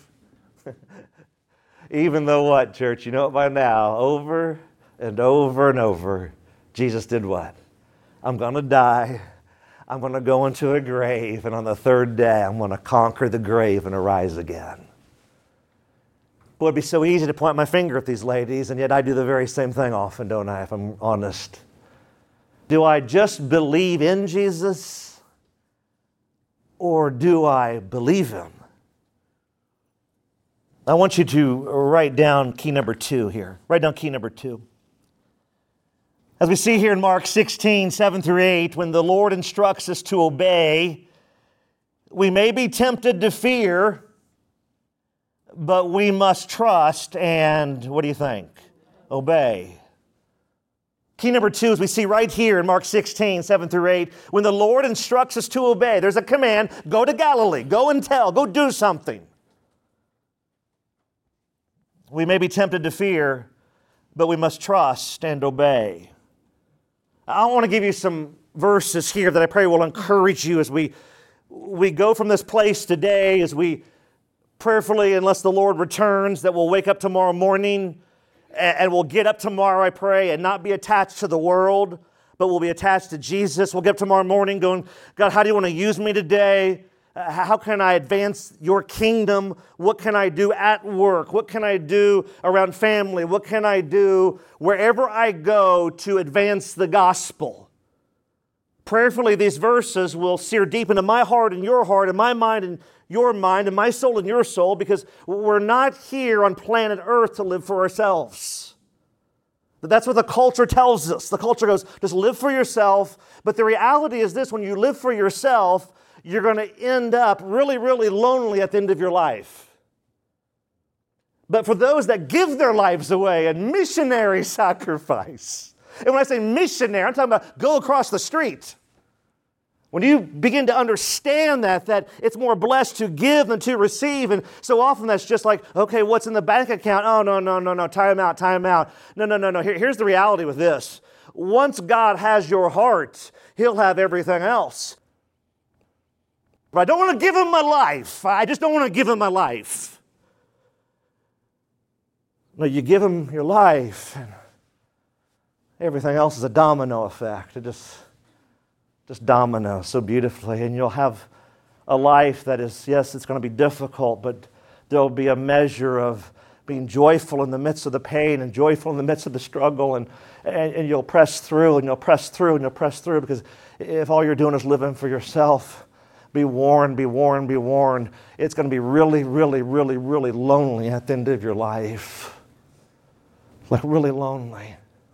Even though what, church? You know it by now. Over and over and over, Jesus did what? I'm going to die. I'm going to go into a grave. And on the third day, I'm going to conquer the grave and arise again. Boy, it'd be so easy to point my finger at these ladies, and yet I do the very same thing often, don't I, if I'm honest? Do I just believe in Jesus, or do I believe Him? I want you to write down key number two here. Write down key number two. As we see here in Mark sixteen, seven through eight, when the Lord instructs us to obey, we may be tempted to fear, but we must trust and, what do you think? Obey. Key number two is we see right here in Mark sixteen, seven through eight, when the Lord instructs us to obey, there's a command, go to Galilee, go and tell, go do something. We may be tempted to fear, but we must trust and obey. I want to give you some verses here that I pray will encourage you as we, we go from this place today, as we prayerfully, unless the Lord returns, that we'll wake up tomorrow morning and, and we'll get up tomorrow, I pray, and not be attached to the world, but we'll be attached to Jesus. We'll get up tomorrow morning going, God, how do you want to use me today? Uh, how can I advance your kingdom? What can I do at work? What can I do around family? What can I do wherever I go to advance the gospel? Prayerfully, these verses will sear deep into my heart and your heart and my mind and your mind and my soul and your soul, because we're not here on planet Earth to live for ourselves. That's what the culture tells us. The culture goes, just live for yourself. But the reality is this, when you live for yourself, you're going to end up really, really lonely at the end of your life. But for those that give their lives away in missionary sacrifice, and when I say missionary, I'm talking about go across the street. When you begin to understand that, that it's more blessed to give than to receive, and so often that's just like, okay, what's in the bank account? Oh, no, no, no, no, time out, time out. No, no, no, no. Here, here's the reality with this. Once God has your heart, He'll have everything else. But I don't want to give Him my life. I just don't want to give Him my life. No, you give Him your life, and everything else is a domino effect. It just... Just domino so beautifully, and you'll have a life that is, yes, it's going to be difficult, but there'll be a measure of being joyful in the midst of the pain and joyful in the midst of the struggle, and, and, and you'll press through, and you'll press through, and you'll press through, because if all you're doing is living for yourself, be warned, be warned, be warned, it's going to be really, really, really, really lonely at the end of your life. Like really lonely.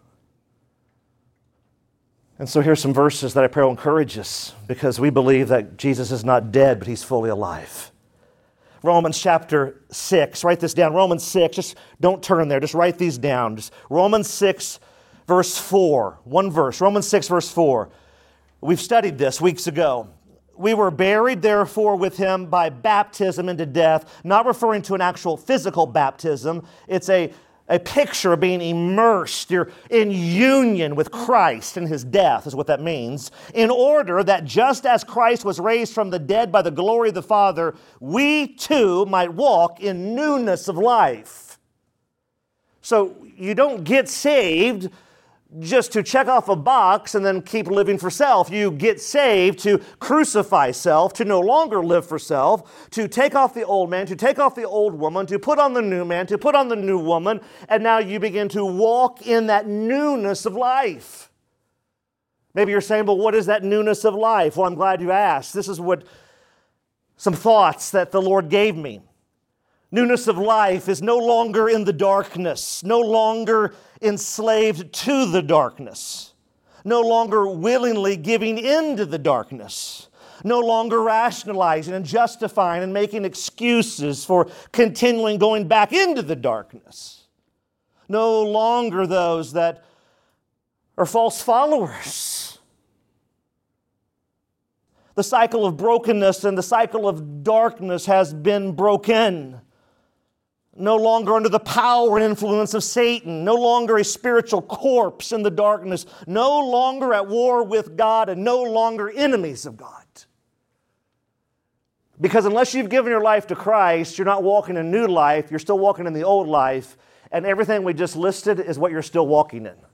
And so here's some verses that I pray will encourage us, because we believe that Jesus is not dead, but He's fully alive. Romans chapter six, write this down. Romans six, just don't turn there, just write these down. Just Romans six, verse four, one verse. Romans six, verse four. We've studied this weeks ago. We were buried, therefore, with him by baptism into death, not referring to an actual physical baptism. It's a, a picture of being immersed. You're in union with Christ and his death is what that means. In order that just as Christ was raised from the dead by the glory of the Father, we too might walk in newness of life. So you don't get saved just to check off a box and then keep living for self. You get saved to crucify self, to no longer live for self, to take off the old man, to take off the old woman, to put on the new man, to put on the new woman, and now you begin to walk in that newness of life. Maybe you're saying, but what is that newness of life? Well, I'm glad you asked. This is what some thoughts that the Lord gave me. Newness of life is no longer in the darkness, no longer enslaved to the darkness, no longer willingly giving in to the darkness, no longer rationalizing and justifying and making excuses for continuing going back into the darkness, no longer those that are false followers. The cycle of brokenness and the cycle of darkness has been broken. No longer under the power and influence of Satan, no longer a spiritual corpse in the darkness, no longer at war with God, and no longer enemies of God. Because unless you've given your life to Christ, you're not walking a new life, you're still walking in the old life, and everything we just listed is what you're still walking in.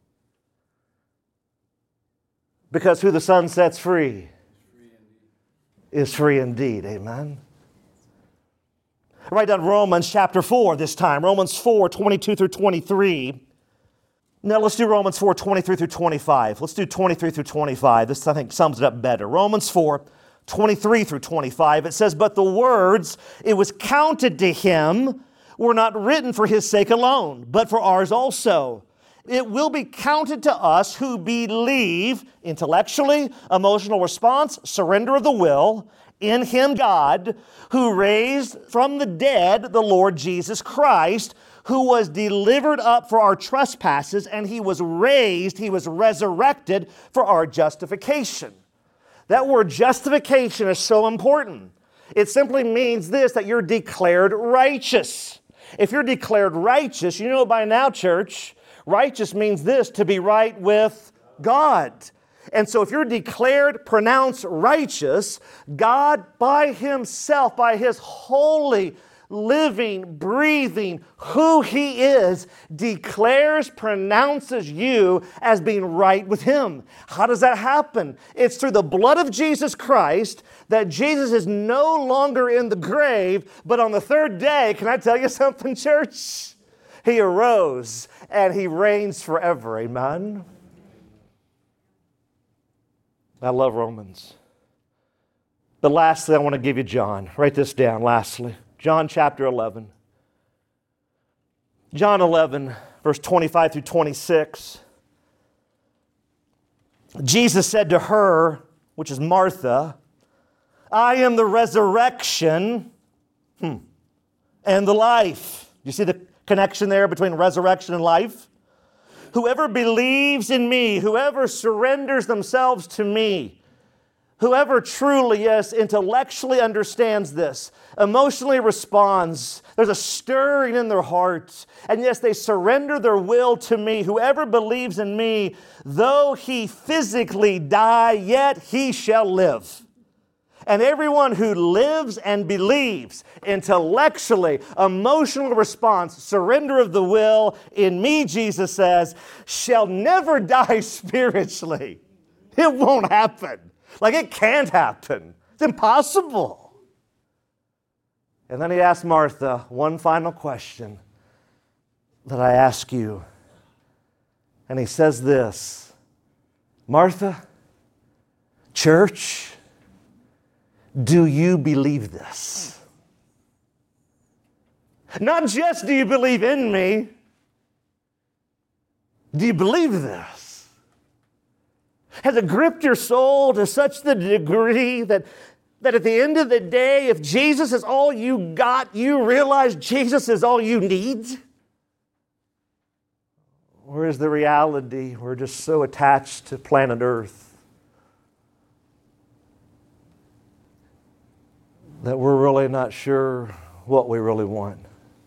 Because who the Son sets free is free indeed, amen? Write down Romans chapter four this time. Romans four, twenty-two through twenty-three. Now let's do Romans four, twenty-three through twenty-five. Let's do twenty-three through twenty-five. This, I think, sums it up better. Romans four, twenty-three through twenty-five. It says, but the words, it was counted to him, were not written for his sake alone, but for ours also. It will be counted to us who believe intellectually, emotional response, surrender of the will, in him God, who raised from the dead the Lord Jesus Christ, who was delivered up for our trespasses, and he was raised, he was resurrected for our justification. That word justification is so important. It simply means this, that you're declared righteous. If you're declared righteous, you know by now, church, righteous means this, to be right with God. And so if you're declared, pronounced righteous, God by himself, by his holy, living, breathing, who he is, declares, pronounces you as being right with him. How does that happen? It's through the blood of Jesus Christ that Jesus is no longer in the grave, but on the third day, can I tell you something, church? He arose and he reigns forever. Amen? I love Romans. The last thing I want to give you, John. Write this down, lastly. John chapter eleven. John eleven, verse twenty-five through twenty-six. Jesus said to her, which is Martha, I am the resurrection hmm, and the life. You see the connection there between resurrection and life? Whoever believes in me, whoever surrenders themselves to me, whoever truly, yes, intellectually understands this, emotionally responds, there's a stirring in their hearts, and yes, they surrender their will to me. Whoever believes in me, though he physically die, yet he shall live. And everyone who lives and believes intellectually, emotional response, surrender of the will in me, Jesus says, shall never die spiritually. It won't happen. Like it can't happen. It's impossible. And then he asked Martha one final question that I ask you. And he says this, Martha, church, do you believe this? Not just do you believe in me, do you believe this? Has it gripped your soul to such the degree that, that at the end of the day, if Jesus is all you got, you realize Jesus is all you need? Or is the reality we're just so attached to planet Earth that we're really not sure what we really want.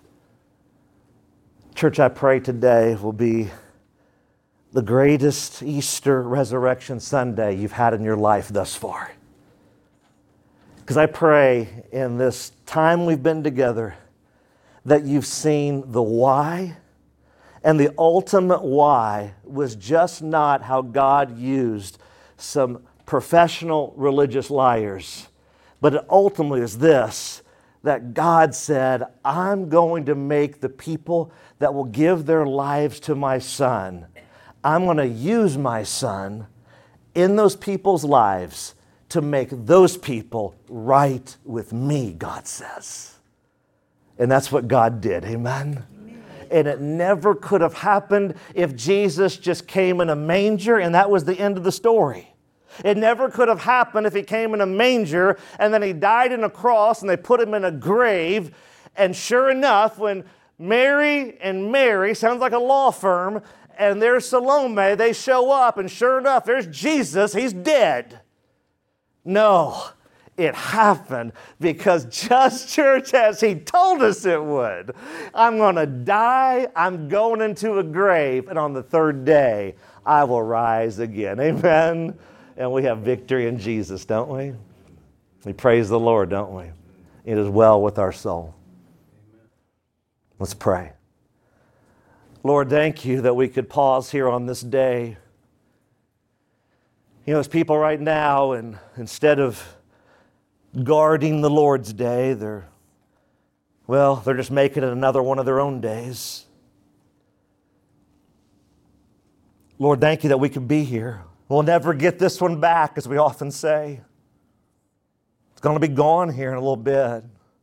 Church, I pray today will be the greatest Easter Resurrection Sunday you've had in your life thus far. Because I pray in this time we've been together that you've seen the why, and the ultimate why was just not how God used some professional religious liars, but it ultimately is this, that God said, I'm going to make the people that will give their lives to my Son, I'm going to use my Son in those people's lives to make those people right with me, God says. And that's what God did, amen? Amen. And it never could have happened if Jesus just came in a manger and that was the end of the story. It never could have happened if he came in a manger and then he died on a cross and they put him in a grave. And sure enough, when Mary and Mary, sounds like a law firm, and there's Salome, they show up, and sure enough, there's Jesus, he's dead. No, it happened because just, church, as he told us it would. I'm going to die, I'm going into a grave, and on the third day, I will rise again. Amen? And we have victory in Jesus, don't we? We praise the Lord, don't we? It is well with our soul. Let's pray. Lord, thank you that we could pause here on this day. You know, there's people right now, and instead of guarding the Lord's day, they're, well, they're just making it another one of their own days. Lord, thank you that we could be here. We'll never get this one back, as we often say. It's going to be gone here in a little bit.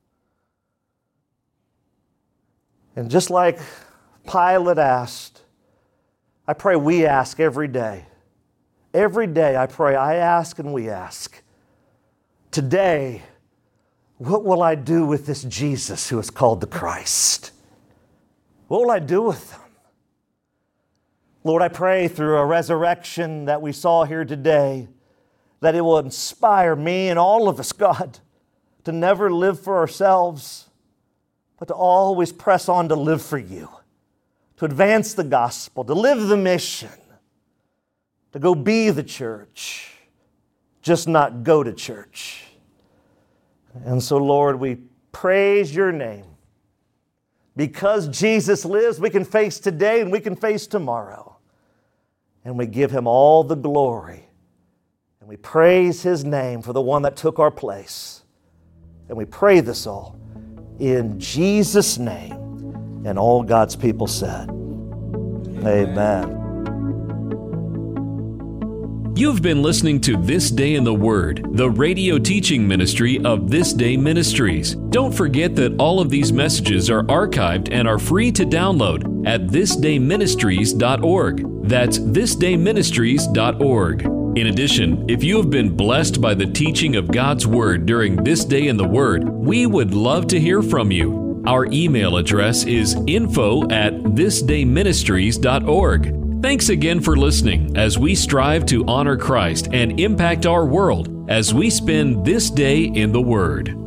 And just like Pilate asked, I pray we ask every day. Every day I pray, I ask and we ask. Today, what will I do with this Jesus who is called the Christ? What will I do with him? Lord, I pray through a resurrection that we saw here today, that it will inspire me and all of us, God, to never live for ourselves, but to always press on to live for you, to advance the gospel, to live the mission, to go be the church, just not go to church. And so, Lord, we praise your name. Because Jesus lives, we can face today and we can face tomorrow. And we give him all the glory. And we praise his name for the one that took our place. And we pray this all in Jesus' name. And all God's people said, amen.
You've been listening to This Day in the Word, the radio teaching ministry of This Day Ministries. Don't forget that all of these messages are archived and are free to download at this day ministries dot org. That's this day ministries dot org. In addition, if you have been blessed by the teaching of God's Word during This Day in the Word, we would love to hear from you. Our email address is info at this day ministries dot org. Thanks again for listening as we strive to honor Christ and impact our world as we spend this day in the Word.